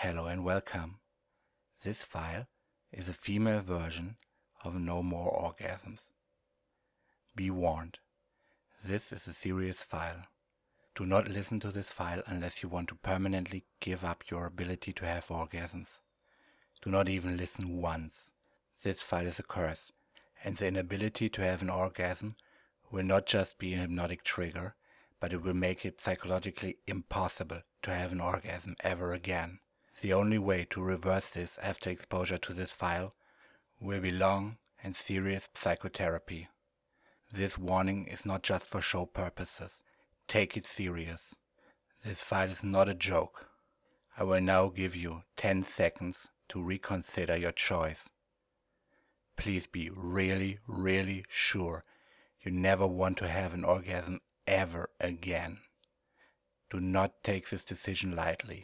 Hello and welcome. This file is a female version of No More Orgasms. Be warned, this is a serious file. Do not listen to this file unless you want to permanently give up your ability to have orgasms. Do not even listen once. This file is a curse, and the inability to have an orgasm will not just be a hypnotic trigger, but it will make it psychologically impossible to have an orgasm ever again. The only way to reverse this after exposure to this file will be long and serious psychotherapy. This warning is not just for show purposes. Take it serious. This file is not a joke. I will now give you 10 seconds to reconsider your choice. Please be really sure you never want to have an orgasm ever again. Do not take this decision lightly.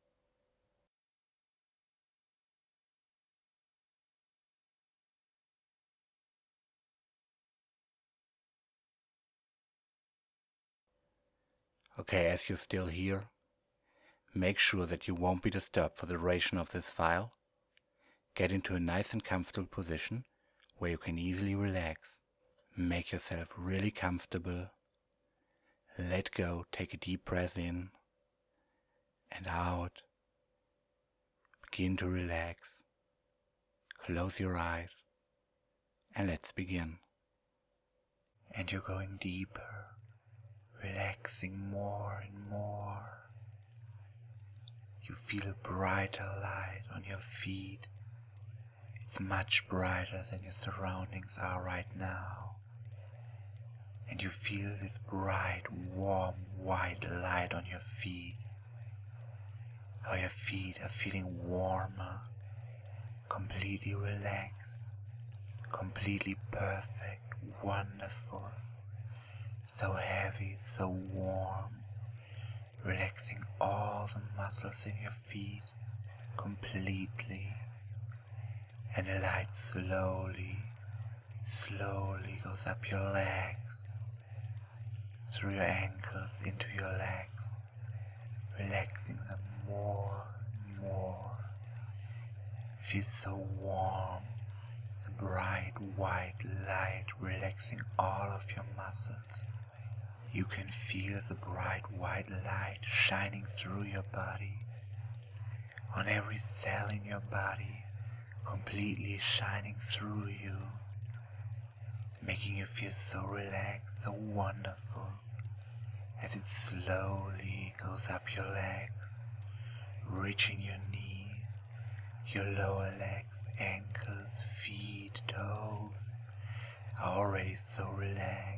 Okay, as you're still here, make sure that you won't be disturbed for the duration of this file. Get into a nice and comfortable position where you can easily relax. Make yourself really comfortable. Let go, take a deep breath in and out. Begin to relax. Close your eyes and let's begin. And you're going deeper, relaxing more and more. You feel a brighter light on your feet. It's much brighter than your surroundings are right now. And you feel this bright, warm, white light on your feet. How your feet are feeling warmer, completely relaxed, completely perfect, wonderful. So heavy, so warm. Relaxing all the muscles in your feet completely, and the light slowly goes up your legs, through your ankles into your legs, relaxing them more and more. It feels so warm, the bright white light relaxing all of your muscles. You can feel the bright white light shining through your body, on every cell in your body, completely shining through you, making you feel so relaxed, so wonderful, as it slowly goes up your legs, reaching your knees, your lower legs, ankles, feet, toes, are already so relaxed.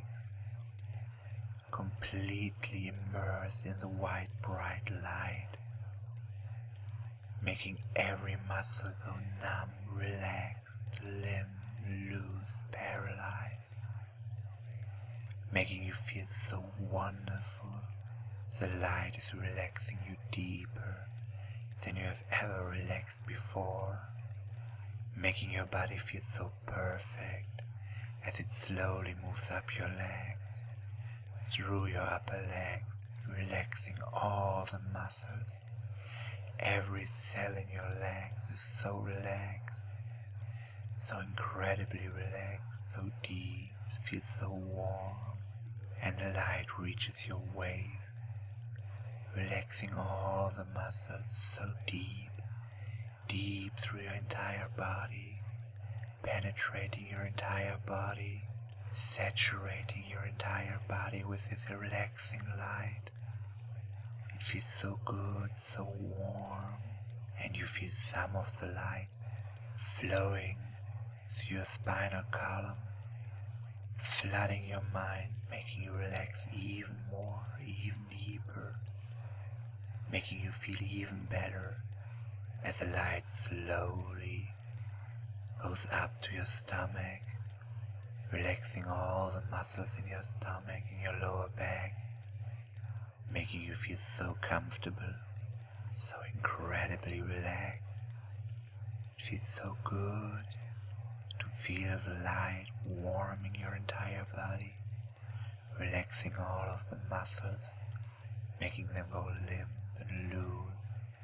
Completely immersed in the white bright light, making every muscle go numb, relaxed, limb, loose, paralyzed, making you feel so wonderful. The light is relaxing you deeper than you have ever relaxed before, making your body feel so perfect as it slowly moves up your legs, through your upper legs, relaxing all the muscles. Every cell in your legs is so relaxed, so incredibly relaxed, so deep, feels so warm, and the light reaches your waist, relaxing all the muscles so deep through your entire body, penetrating your entire body, saturating your entire body with this relaxing light. It feels so good, so warm, and you feel some of the light flowing through your spinal column, flooding your mind, making you relax even more, even deeper, making you feel even better as the light slowly goes up to your stomach, relaxing all the muscles in your stomach, in your lower back, making you feel so comfortable, so incredibly relaxed. It feels so good to feel the light warming your entire body, relaxing all of the muscles, making them go limp and loose,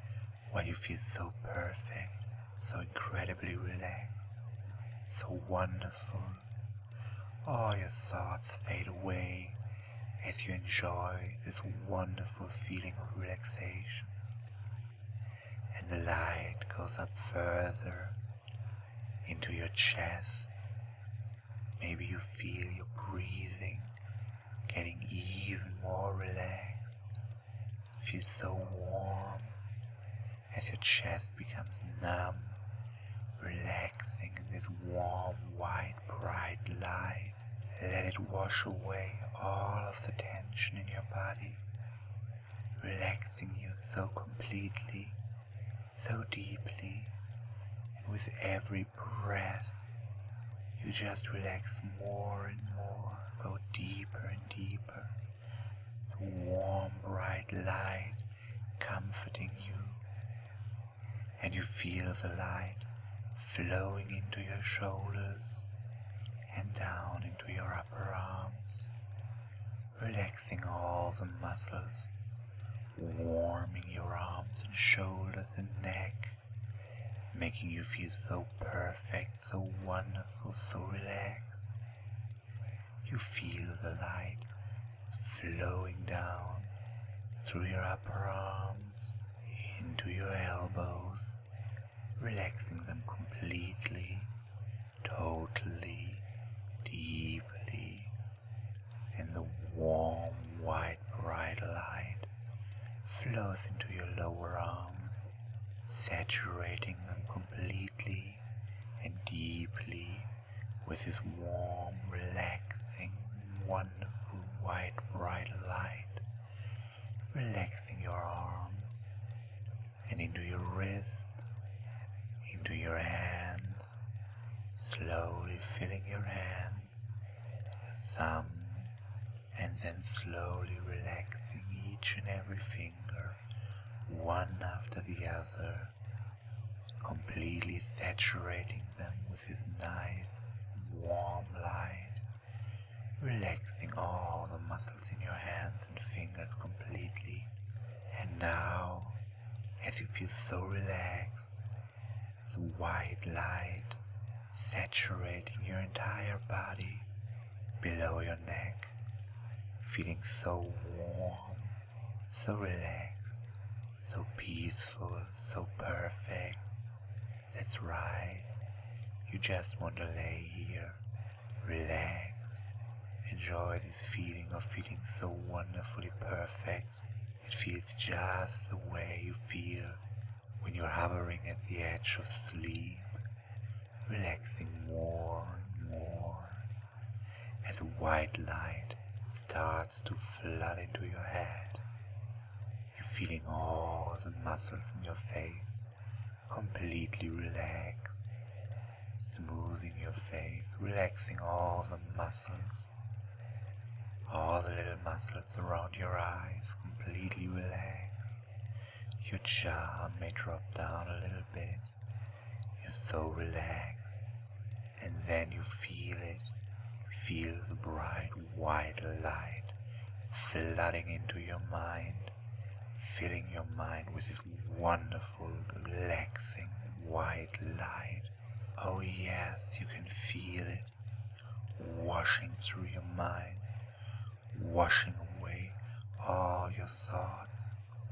while you feel so perfect, so incredibly relaxed, so wonderful. All your thoughts fade away as you enjoy this wonderful feeling of relaxation. And the light goes up further into your chest. Maybe you feel your breathing getting even more relaxed. Feel so warm as your chest becomes numb, relaxing in this warm, white, bright light. Let it wash away all of the tension in your body, relaxing you so completely, so deeply, and with every breath you just relax more and more, go deeper and deeper. The warm, bright light comforting you, and you feel the light flowing into your shoulders and down into your upper arms, relaxing all the muscles, warming your arms and shoulders and neck, making you feel so perfect, so wonderful, so relaxed. You feel the light flowing down through your upper arms, into your elbows, relaxing them completely, totally, deeply, and the warm, white, bright light flows into your lower arms, saturating them completely and deeply with this warm, relaxing, wonderful, white, bright light, relaxing your arms and into your wrists, into your hands, slowly filling your hands, thumb, and then slowly relaxing each and every finger, one after the other, completely saturating them with this nice, warm light, relaxing all the muscles in your hands and fingers completely. And now, as you feel so relaxed, the white light saturating your entire body below your neck, feeling so warm, so relaxed, so peaceful, so perfect. That's right, you just want to lay here, relax, enjoy this feeling of feeling so wonderfully perfect. It feels just the way you feel when you're hovering at the edge of sleep, relaxing more and more as a white light starts to flood into your head. You're feeling all the muscles in your face completely relaxed, smoothing your face, relaxing all the muscles, all the little muscles around your eyes completely relaxed. Your jaw may drop down a little bit. You're so relaxed, and then you feel it. Feel the bright white light flooding into your mind, filling your mind with this wonderful, relaxing white light. Oh yes, you can feel it washing through your mind, washing away all your thoughts.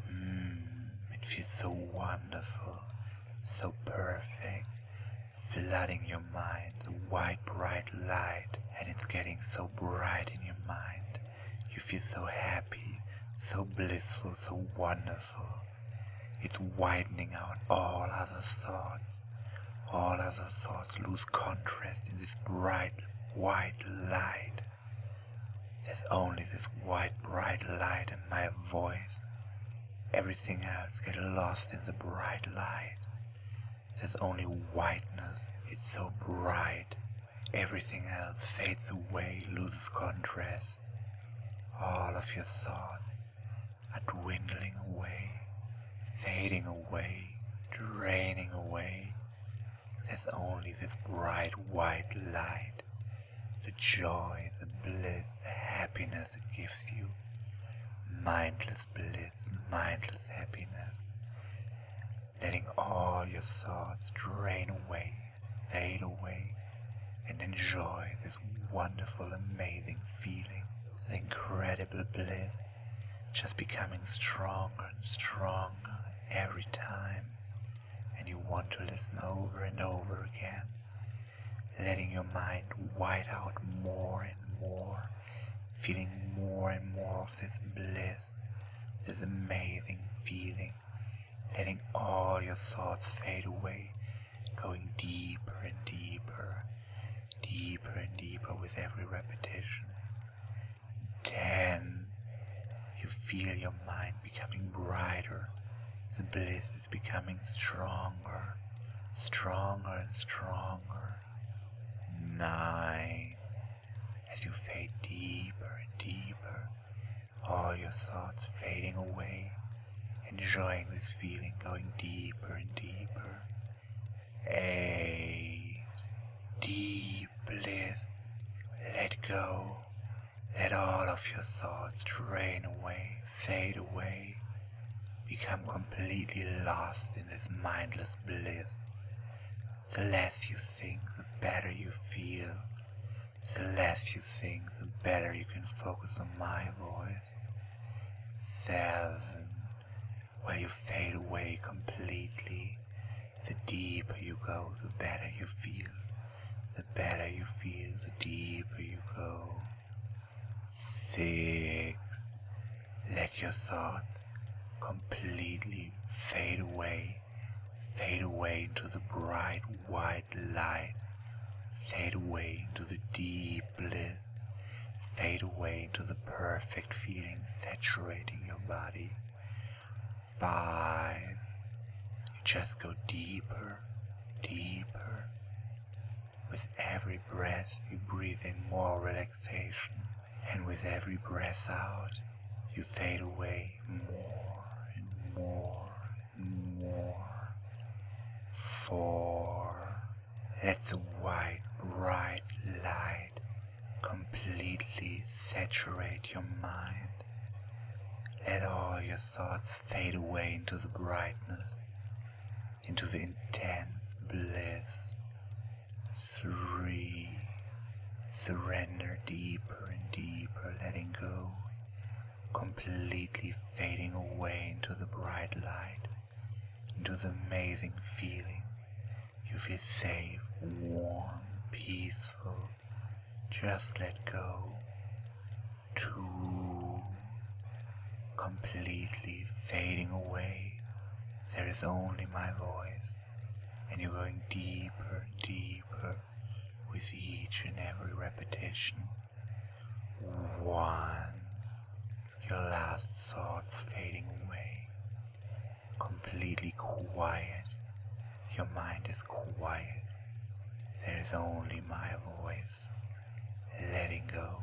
It feels so wonderful, so perfect, flooding your mind, the white bright light, and it's getting so bright in your mind. You feel so happy, so blissful, so wonderful. It's widening out all other thoughts. All other thoughts lose contrast in this bright white light. There's only this white bright light and my voice. Everything else gets lost in the bright light. There's only whiteness. It's so bright. Everything else fades away, loses contrast. All of your thoughts are dwindling away, fading away, draining away. There's only this bright white light, the joy, the bliss, the happiness it gives you. Mindless bliss, mindless happiness. letting all your thoughts drain away, fade away, and enjoy this wonderful, amazing feeling, the incredible bliss, just becoming stronger and stronger every time, and you want to listen over and over again, letting your mind white out more and more, feeling more and more of this bliss, this amazing feeling, letting all your thoughts fade away, going deeper and deeper, deeper and deeper with every repetition. 10. You feel your mind becoming brighter. The bliss is becoming stronger, stronger and stronger. 9. As you fade deeper and deeper, all your thoughts fading away, enjoying this feeling, going deeper and deeper. 8. Deep bliss. Let go. Let all of your thoughts drain away, fade away, become completely lost in this mindless bliss. The less you think, the better you feel. The less you think, the better you can focus on my voice. 7. Where you fade away completely. The deeper you go, the better you feel. The better you feel, the deeper you go. 6. Let your thoughts completely fade away into the bright white light, fade away into the deep bliss, fade away into the perfect feeling saturating your body. 5. You just go deeper, deeper. With every breath you breathe in more relaxation, and with every breath out you fade away more and more and more. 4. Let the white bright light completely saturate your mind. Let all your thoughts fade away into the brightness, into the intense bliss. 3. Surrender deeper and deeper, letting go, completely fading away into the bright light, into the amazing feeling. You feel safe, warm, peaceful. Just let go. 2. Completely fading away. There is only my voice, and you're going deeper and deeper with each and every repetition. 1. Your last thoughts fading away. Completely quiet. Your mind is quiet. There is only my voice. Letting go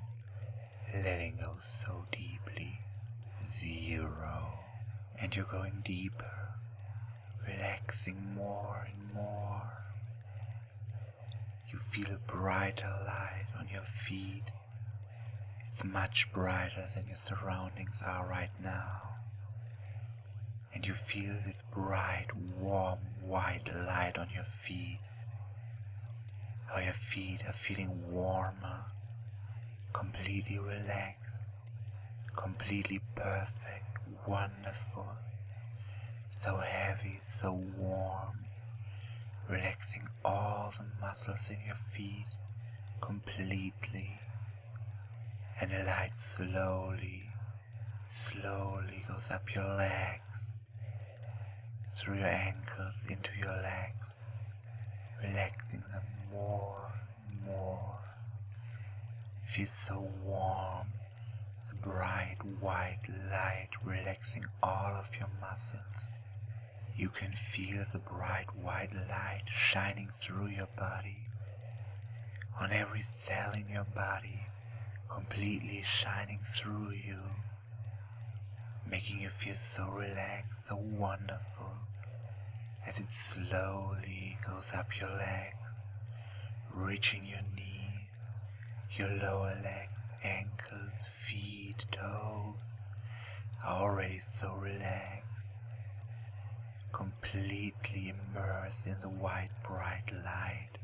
so deeply. 0. And you're going deeper, relaxing more and more. You feel a brighter light on your feet. It's much brighter than your surroundings are right now. And you feel this bright, warm, white light on your feet. How your feet are feeling warmer, completely relaxed, completely perfect, wonderful, so heavy, so warm, relaxing all the muscles in your feet completely, and the light slowly goes up your legs, through your ankles into your legs, relaxing them more and more. You feel so warm, the bright white light relaxing all of your muscles. You can feel the bright white light shining through your body, on every cell in your body, completely shining through you, making you feel so relaxed, so wonderful, as it slowly goes up your legs, reaching your knees, your lower legs, ankles, feet, toes, are already so relaxed, completely immersed in the white bright light,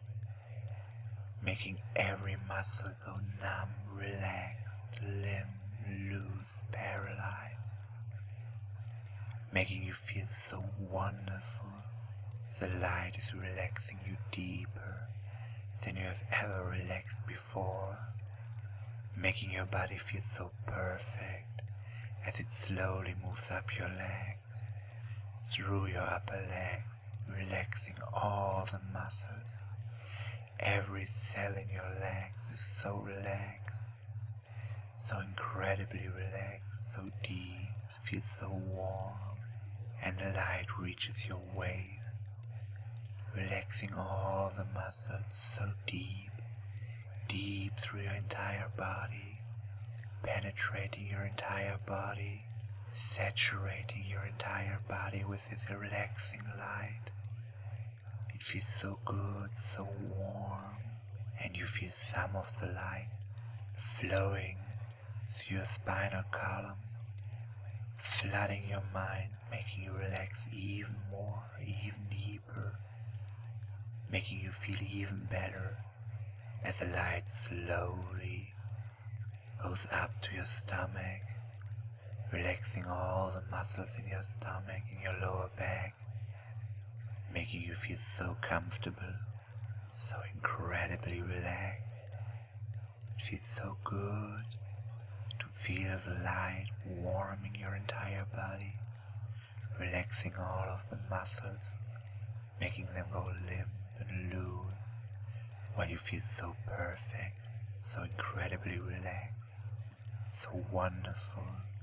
making every muscle go numb, relaxed, limb loose, paralyzed, making you feel so wonderful. The light is relaxing you deeper than you have ever relaxed before, making your body feel so perfect as it slowly moves up your legs, through your upper legs, relaxing all the muscles. Every cell in your legs is so relaxed, so incredibly relaxed, so deep, feels so warm, and the light reaches your waist, relaxing all the muscles so deep, deep through your entire body, penetrating your entire body, saturating your entire body with this relaxing light. It feels so good, so warm, and you feel some of the light flowing through your spinal column, flooding your mind, making you relax even more, even deeper, making you feel even better as the light slowly goes up to your stomach, relaxing all the muscles in your stomach, in your lower back, making you feel so comfortable, so incredibly relaxed. It feels so good to feel the light warming your entire body, relaxing all of the muscles, making them go limp and loose, while you feel so perfect, so incredibly relaxed, so wonderful.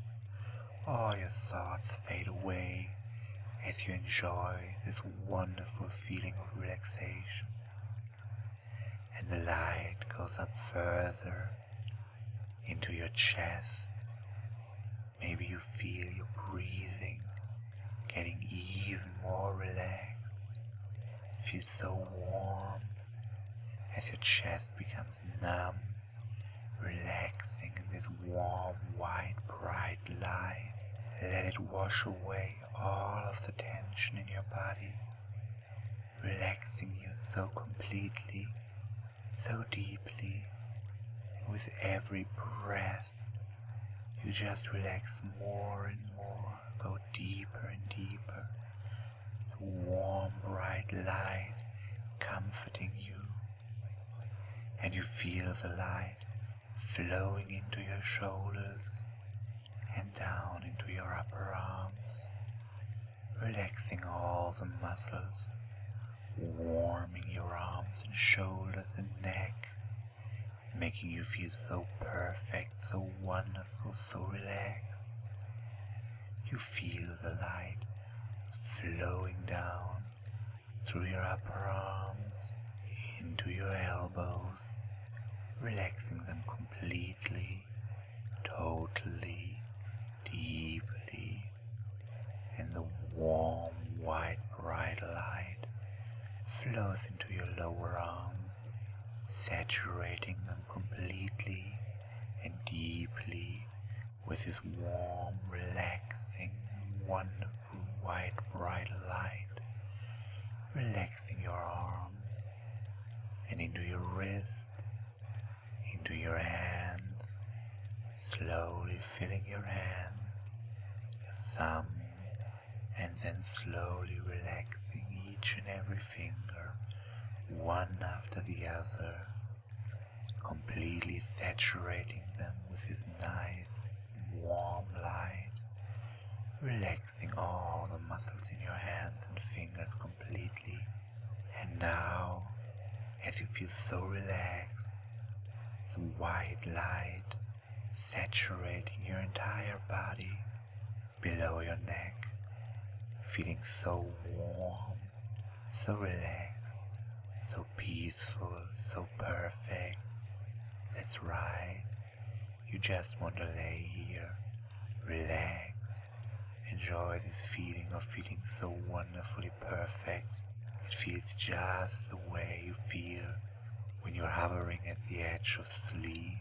All your thoughts fade away as you enjoy this wonderful feeling of relaxation. And the light goes up further into your chest. Maybe you feel your breathing getting even more relaxed. It feels so warm as your chest becomes numb, relaxing in this warm, white, bright light. Let it wash away all of the tension in your body, relaxing you so completely, so deeply. And with every breath, you just relax more and more, go deeper and deeper. The warm, bright light comforting you, and you feel the light flowing into your shoulders and down into your upper arms, relaxing all the muscles, warming your arms and shoulders and neck, making you feel so perfect, so wonderful, so relaxed. You feel the light flowing down through your upper arms, into your elbows, relaxing them completely, totally, deeply, and the warm, white, bright light flows into your lower arms, saturating them completely and deeply with this warm, relaxing, wonderful, white, bright light, relaxing your arms and into your wrists, into your hands, slowly filling your hands, your thumb, and then slowly relaxing each and every finger, one after the other, completely saturating them with this nice, warm light, relaxing all the muscles in your hands and fingers completely. And now, as you feel so relaxed, the white light saturating your entire body below your neck, feeling so warm, so relaxed, so peaceful, so perfect. That's right, you just want to lay here, relax, enjoy this feeling of feeling so wonderfully perfect. It feels just the way you feel when you're hovering at the edge of sleep,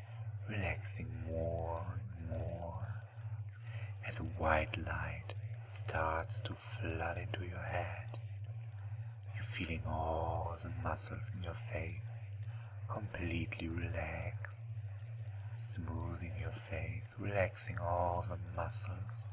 relaxing more and more as a white light starts to flood into your head. You're feeling all the muscles in your face completely relax, smoothing your face, relaxing all the muscles,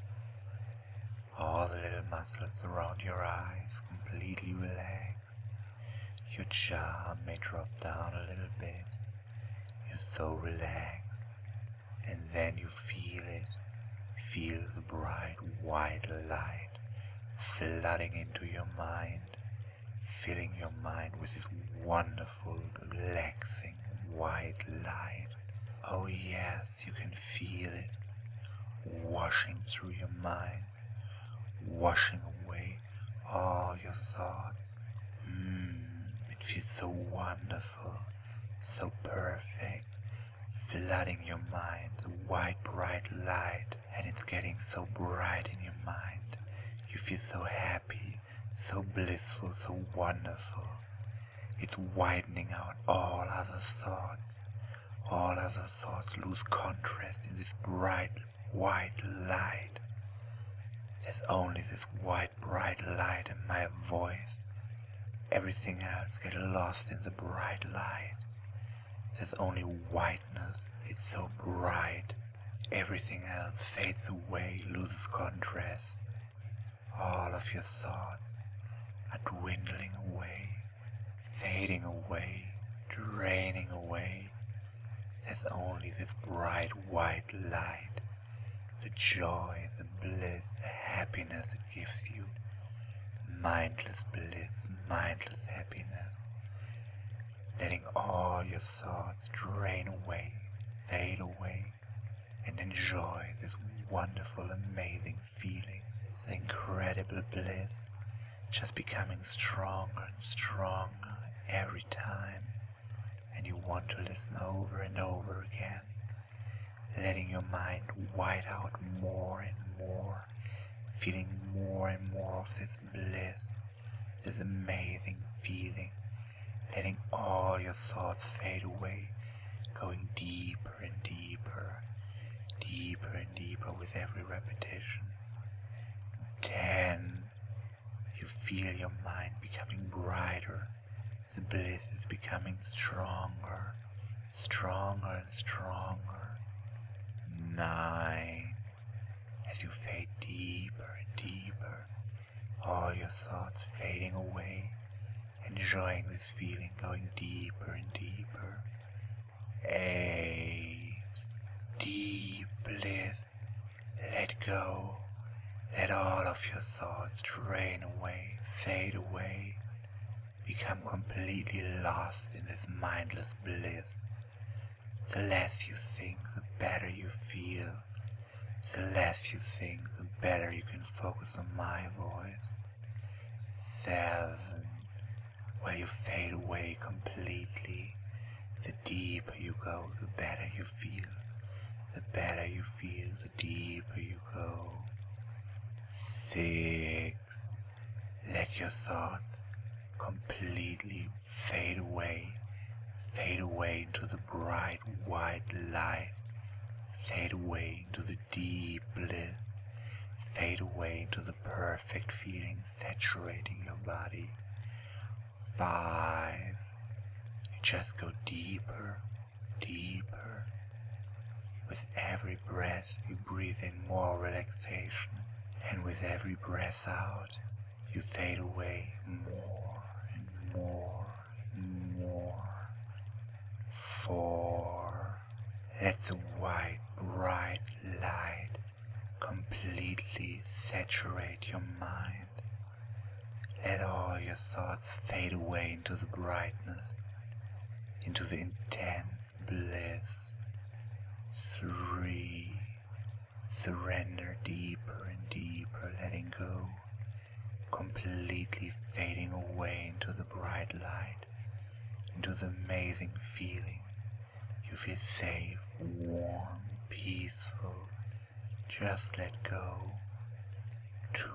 all the little muscles around your eyes completely relax. Your jaw may drop down a little bit. You're so relaxed, and then you feel it. Feel the bright white light flooding into your mind, filling your mind with this wonderful, relaxing white light. Oh yes, you can feel it washing through your mind, washing away all your thoughts. It feels so wonderful, so perfect, flooding your mind, the white bright light, and it's getting so bright in your mind. You feel so happy, so blissful, so wonderful. It's widening out all other thoughts. All other thoughts lose contrast in this bright white light. There's only this white bright light and my voice. Everything else gets lost in the bright light. There's only whiteness. It's so bright. Everything else fades away, loses contrast. All of your thoughts are dwindling away, fading away, draining away. There's only this bright white light, the joy, the bliss, the happiness it gives you. Mindless bliss, mindless happiness. Letting all your thoughts drain away, fade away, and enjoy this wonderful, amazing feeling, the incredible bliss, just becoming stronger and stronger every time, and you want to listen over and over again, letting your mind white out more and more, feeling more and more of this bliss, this amazing feeling, letting all your thoughts fade away, going deeper and deeper, deeper and deeper with every repetition. 10. You feel your mind becoming brighter. The bliss is becoming stronger, stronger and stronger. 9. As you fade deeper and deeper, all your thoughts fading away, enjoying this feeling, going deeper and deeper. 8. Deep bliss. Let go. Let all of your thoughts drain away, fade away, become completely lost in this mindless bliss. The less you think, the better you feel. The less you think, the better you can focus on my voice. 7. Where you fade away completely. The deeper you go, the better you feel. The better you feel, the deeper you go. 6. Let your thoughts completely fade away into the bright white light, fade away into the deep bliss, fade away into the perfect feeling saturating your body. 5. You just go deeper, deeper. With every breath you breathe in more relaxation, and with every breath out you fade away more and more and more. 4. Let the white bright light completely saturate your mind. Let all your thoughts fade away into the brightness, into the intense bliss. 3. Surrender deeper and deeper, letting go, completely fading away into the bright light, into the amazing feeling. You feel safe, warm, peaceful. Just let go. 2.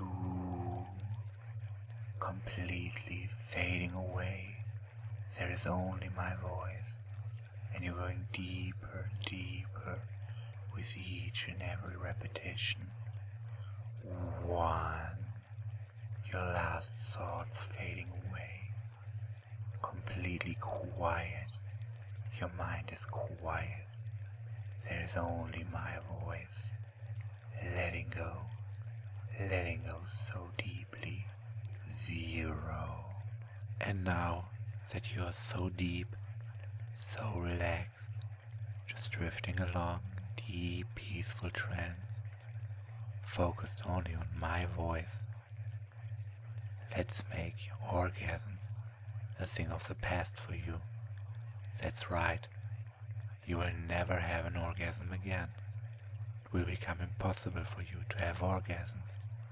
Completely fading away. There is only my voice, and you're going deeper and deeper with each and every repetition. 1. Your last thoughts fading away. Completely quiet. Your mind is quiet. There is only my voice. Letting go so deeply. 0. And now that you are so deep, so relaxed, just drifting along in deep, peaceful trance, focused only on my voice, let's make orgasms a thing of the past for you. That's right, you will never have an orgasm again. It will become impossible for you to have orgasms.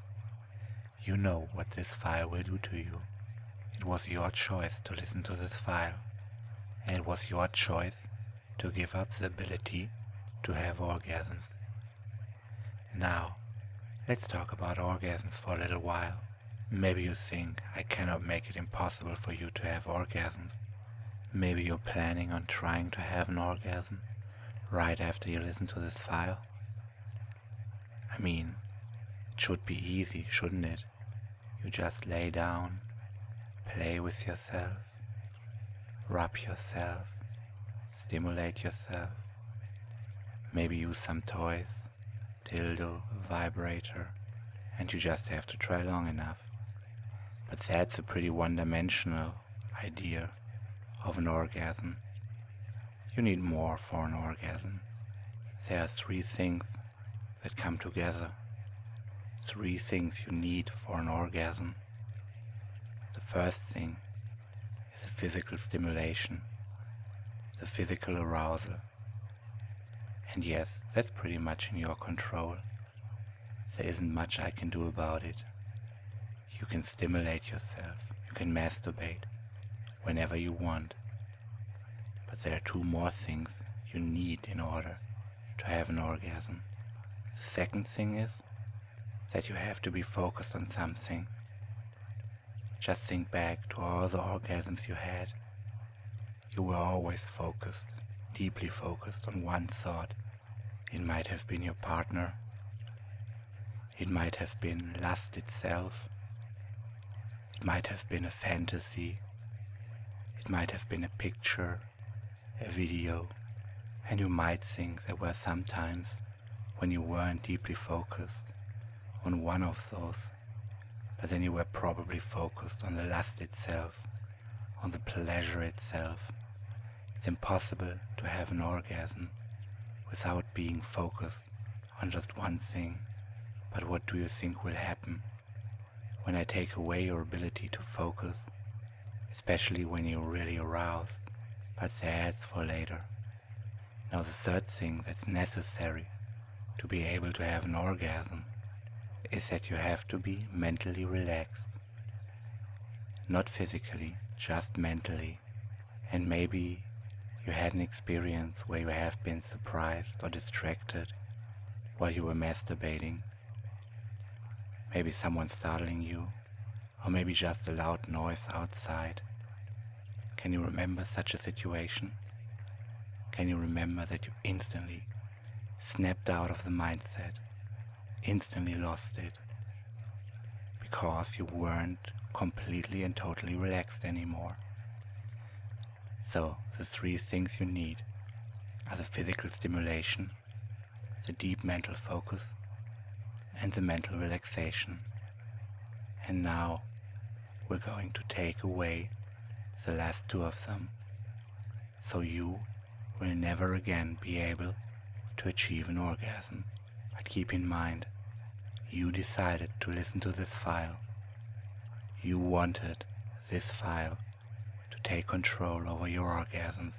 You know what this file will do to you. It was your choice to listen to this file, and it was your choice to give up the ability to have orgasms. Now, let's talk about orgasms for a little while. Maybe you think I cannot make it impossible for you to have orgasms. Maybe you're planning on trying to have an orgasm right after you listen to this file. I mean, it should be easy, shouldn't it? You just lay down, play with yourself, rub yourself, stimulate yourself, maybe use some toys, dildo, vibrator, and you just have to try long enough. But that's a pretty one-dimensional idea of an orgasm. You need more for an orgasm. There are 3 things that come together. 3 things you need for an orgasm. The first thing is the physical stimulation, the physical arousal. And yes, that's pretty much in your control. There isn't much I can do about it. You can stimulate yourself, you can masturbate whenever you want. But there are 2 more things you need in order to have an orgasm. The second thing is that you have to be focused on something. Just think back to all the orgasms you had. You were always focused, deeply focused on one thought. It might have been your partner. It might have been lust itself. It might have been a fantasy. It might have been a picture, a video. And you might think there were some times when you weren't deeply focused on one of those, but then you were probably focused on the lust itself, on the pleasure itself. It's impossible to have an orgasm without being focused on just one thing. But what do you think will happen when I take away your ability to focus, especially when you're really aroused? But that's for later. Now the third thing that's necessary to be able to have an orgasm is that you have to be mentally relaxed. Not physically, just mentally. And maybe you had an experience where you have been surprised or distracted while you were masturbating. Maybe someone startling you, or maybe just a loud noise outside. Can you remember such a situation? Can you remember that you instantly snapped out of the mindset, instantly lost it, because you weren't completely and totally relaxed anymore? So, the 3 things you need are the physical stimulation, the deep mental focus, and the mental relaxation. And now we're going to take away the last 2 of them, so you will never again be able to achieve an orgasm. But keep in mind, you decided to listen to this file. You wanted this file to take control over your orgasms,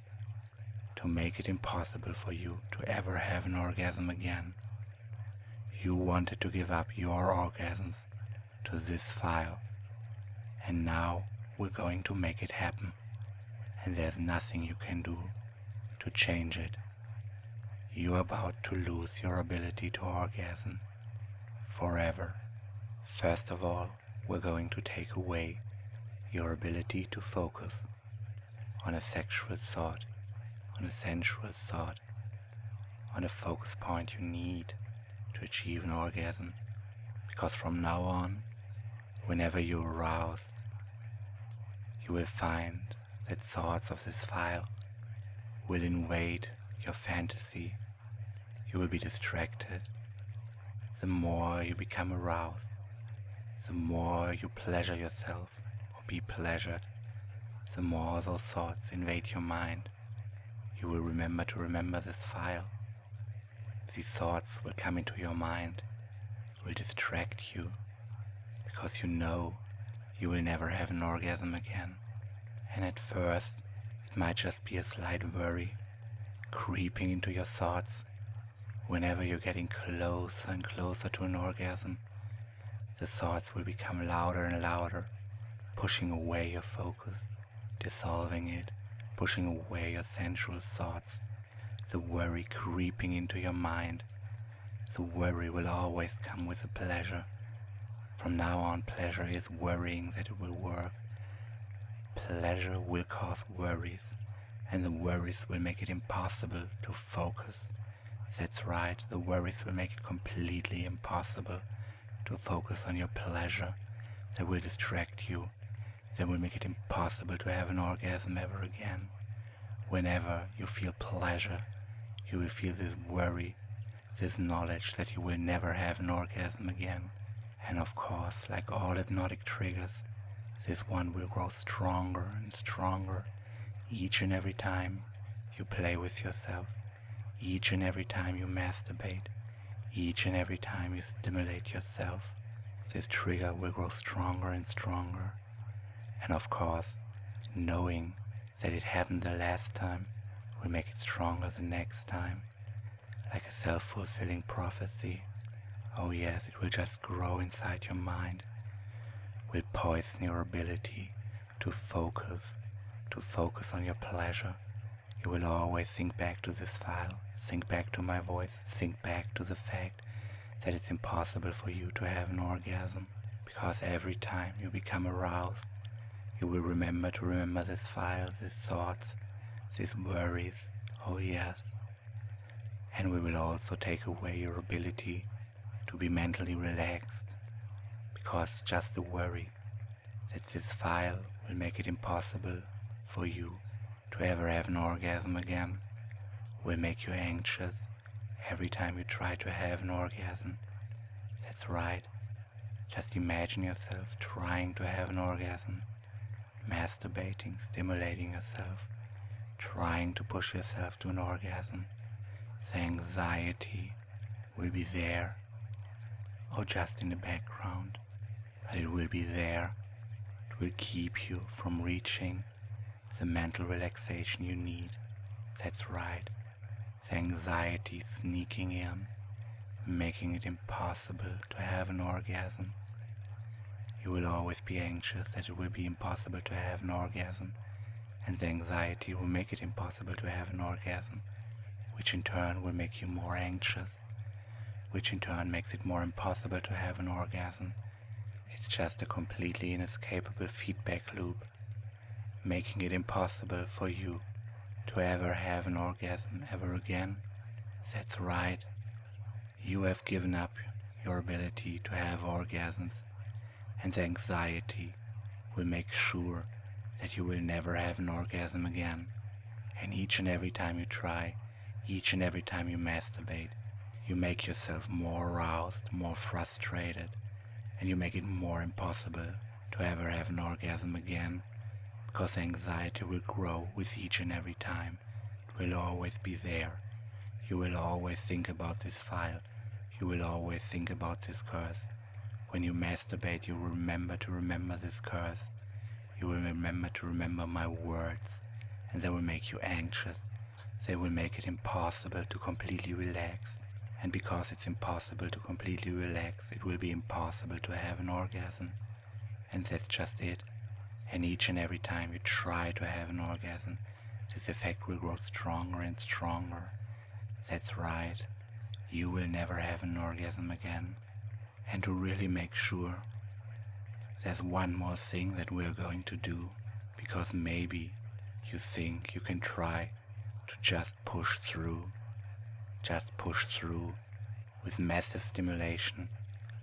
to make it impossible for you to ever have an orgasm again. You wanted to give up your orgasms to this file, and now we're going to make it happen, and there's nothing you can do to change it. You're about to lose your ability to orgasm forever. First of all, we're going to take away your ability to focus on a sexual thought, on a sensual thought, on a focus point you need to achieve an orgasm. because from now on, whenever you're aroused, you will find that thoughts of this file will invade your fantasy. You will be distracted. The more you become aroused, the more you pleasure yourself or be pleasured, the more those thoughts invade your mind. You will remember to remember this file. These thoughts will come into your mind, will distract you, because you know you will never have an orgasm again. And at first, it might just be a slight worry creeping into your thoughts. Whenever you're getting closer and closer to an orgasm, the thoughts will become louder and louder, pushing away your focus, dissolving it, pushing away your sensual thoughts, the worry creeping into your mind. The worry will always come with a pleasure. From now on, pleasure is worrying that it will work. Pleasure will cause worries, and the worries will make it impossible to focus. That's right, the worries will make it completely impossible to focus on your pleasure. They will distract you. They will make it impossible to have an orgasm ever again. Whenever you feel pleasure, you will feel this worry, this knowledge that you will never have an orgasm again. And of course, like all hypnotic triggers, this one will grow stronger and stronger each and every time you play with yourself, each and every time you masturbate, each and every time you stimulate yourself. This trigger will grow stronger and stronger. And of course, knowing that it happened the last time will make it stronger the next time, like a self-fulfilling prophecy. Oh yes, it will just grow inside your mind, will poison your ability to focus on your pleasure. You will always think back to this file, think back to my voice, think back to the fact that it's impossible for you to have an orgasm, because every time you become aroused, you will remember to remember this file, these thoughts, these worries. Oh yes. And we will also take away your ability to be mentally relaxed, because just the worry that this file will make it impossible for you to ever have an orgasm again will make you anxious every time you try to have an orgasm. That's right. Just imagine yourself trying to have an orgasm, masturbating, stimulating yourself, trying to push yourself to an orgasm. The anxiety will be there, or just in the background, but it will be there. It will keep you from reaching the mental relaxation you need. That's right. The anxiety sneaking in, making it impossible to have an orgasm. You will always be anxious that it will be impossible to have an orgasm, and the anxiety will make it impossible to have an orgasm, which in turn will make you more anxious, which in turn makes it more impossible to have an orgasm. It's just a completely inescapable feedback loop, making it impossible for you to ever have an orgasm ever again. That's right. You have given up your ability to have orgasms, and the anxiety will make sure that you will never have an orgasm again. And each and every time you try, each and every time you masturbate, you make yourself more aroused, more frustrated, and you make it more impossible to ever have an orgasm again, because anxiety will grow with each and every time. It will always be there. You will always think about this file. You will always think about this curse. When you masturbate, you will remember to remember this curse. You will remember to remember my words, and they will make you anxious. They will make it impossible to completely relax. And because it's impossible to completely relax, it will be impossible to have an orgasm. And that's just it. And each and every time you try to have an orgasm, this effect will grow stronger and stronger. That's right. You will never have an orgasm again. And to really make sure, there's one more thing that we're going to do, because maybe you think you can try to just push through with massive stimulation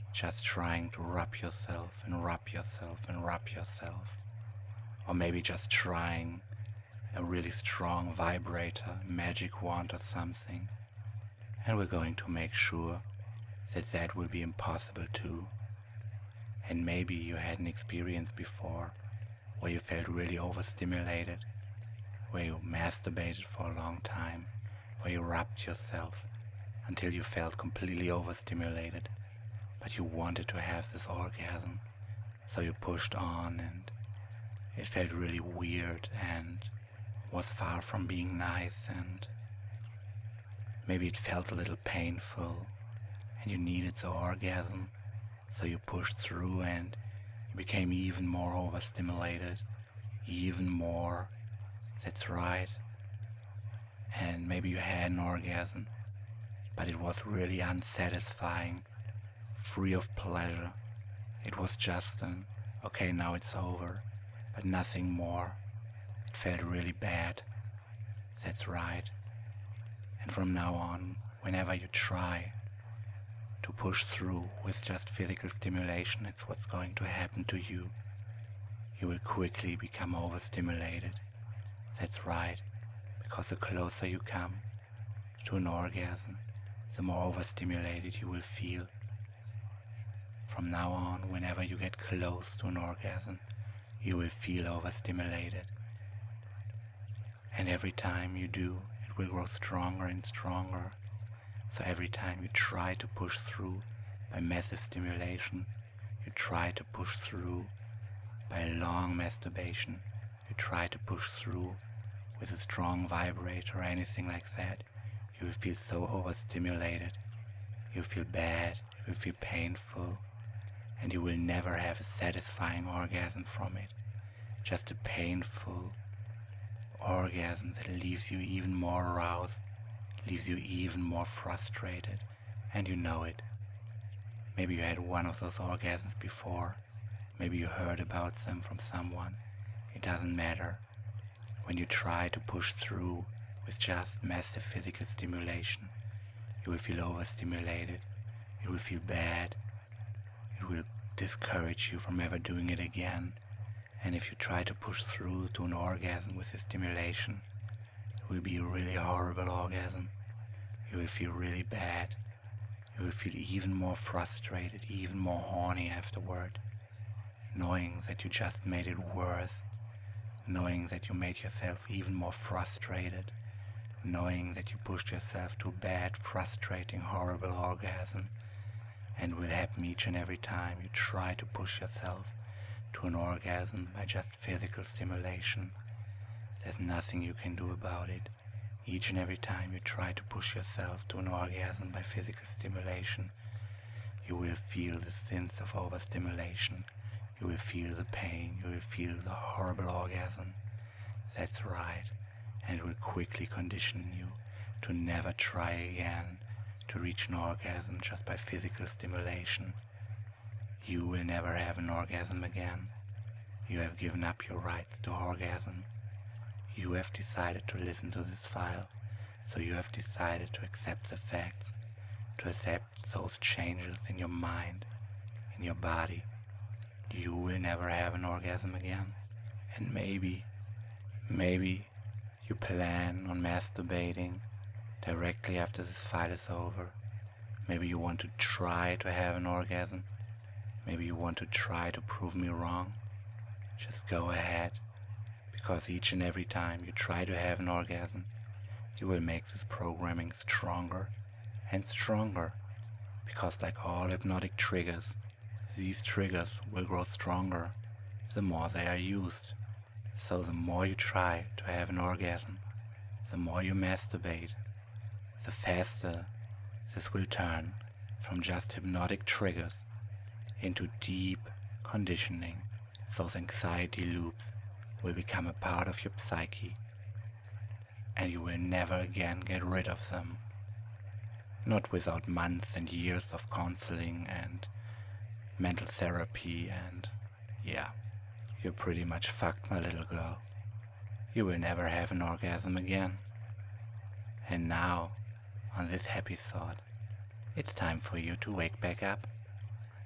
just trying to rub yourself and rub yourself and rub yourself. Or maybe just trying a really strong vibrator, magic wand or something. And we're going to make sure that that will be impossible too. And maybe you had an experience before where you felt really overstimulated, where you masturbated for a long time, where you rubbed yourself until you felt completely overstimulated, but you wanted to have this orgasm, so you pushed on and it felt really weird and was far from being nice, and maybe it felt a little painful and you needed the orgasm, so you pushed through and you became even more overstimulated, even more. That's right. And maybe you had an orgasm, but it was really unsatisfying, free of pleasure. It was just an, okay, now it's over, but nothing more. It felt really bad. That's right. And from now on, whenever you try to push through with just physical stimulation, it's what's going to happen to you. You will quickly become overstimulated. That's right, because the closer you come to an orgasm, the more overstimulated you will feel. From now on, whenever you get close to an orgasm, you will feel overstimulated. And every time you do, it will grow stronger and stronger. So every time you try to push through by massive stimulation, you try to push through by long masturbation, you try to push through with a strong vibrator or anything like that, you will feel so overstimulated, you feel bad, you will feel painful, and you will never have a satisfying orgasm from it. Just a painful orgasm that leaves you even more aroused, leaves you even more frustrated, and you know it. Maybe you had one of those orgasms before, maybe you heard about them from someone. It doesn't matter. When you try to push through with just massive physical stimulation, you will feel overstimulated, you will feel bad, it will discourage you from ever doing it again. And if you try to push through to an orgasm with the stimulation, it will be a really horrible orgasm. You will feel really bad, you will feel even more frustrated, even more horny afterward, knowing that you just made it worse, knowing that you made yourself even more frustrated, knowing that you pushed yourself to a bad, frustrating, horrible orgasm, and will happen each and every time you try to push yourself to an orgasm by just physical stimulation. There's nothing you can do about it. Each and every time you try to push yourself to an orgasm by physical stimulation, you will feel the sense of overstimulation. You will feel the pain, you will feel the horrible orgasm. That's right, and it will quickly condition you to never try again to reach an orgasm just by physical stimulation. You will never have an orgasm again. You have given up your rights to orgasm. You have decided to listen to this file, so you have decided to accept the facts, to accept those changes in your mind, in your body. You will never have an orgasm again. And maybe you plan on masturbating directly after this fight is over. Maybe you want to try to have an orgasm. Maybe you want to try to prove me wrong. Just go ahead, because each and every time you try to have an orgasm, you will make this programming stronger and stronger, because like all hypnotic triggers, these triggers will grow stronger the more they are used. So the more you try to have an orgasm, the more you masturbate, the faster this will turn from just hypnotic triggers into deep conditioning. Those anxiety loops will become a part of your psyche, and you will never again get rid of them. Not without months and years of counseling and mental therapy, and yeah, you're pretty much fucked, my little girl. You will never have an orgasm again. And now, on this happy thought, it's time for you to wake back up.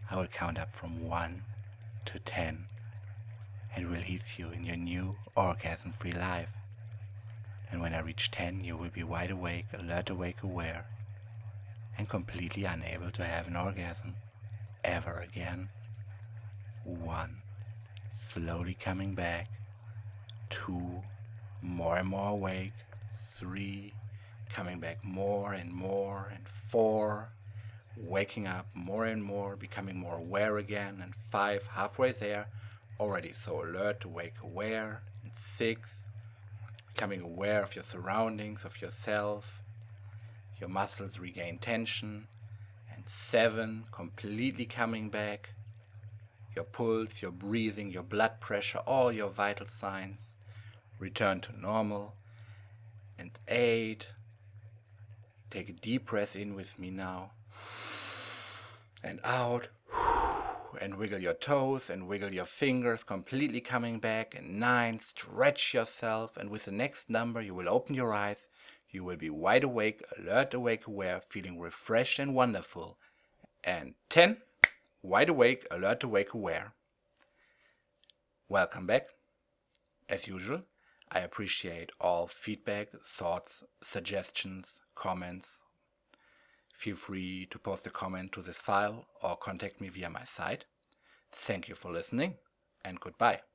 I will count up from 1 to 10 and release you in your new orgasm-free life. And when I reach 10, you will be wide awake, alert, awake, aware, and completely unable to have an orgasm ever again. 1, slowly coming back. 2, more and more awake. 3, coming back more and more. And 4, waking up more and more, becoming more aware again. And 5, halfway there, already so alert, awake, aware. And 6, becoming aware of your surroundings, of yourself. Your muscles regain tension. And 7, completely coming back. Your pulse, your breathing, your blood pressure, all your vital signs return to normal. And 8, take a deep breath in with me now. And out. And wiggle your toes and wiggle your fingers, completely coming back. And 9, stretch yourself. And with the next number, you will open your eyes. You will be wide awake, alert, awake, aware, feeling refreshed and wonderful. And 10, wide awake, alert, awake, aware. Welcome back. As usual, I appreciate all feedback, thoughts, suggestions, comments. Feel free to post a comment to this file or contact me via my site. Thank you for listening, and goodbye.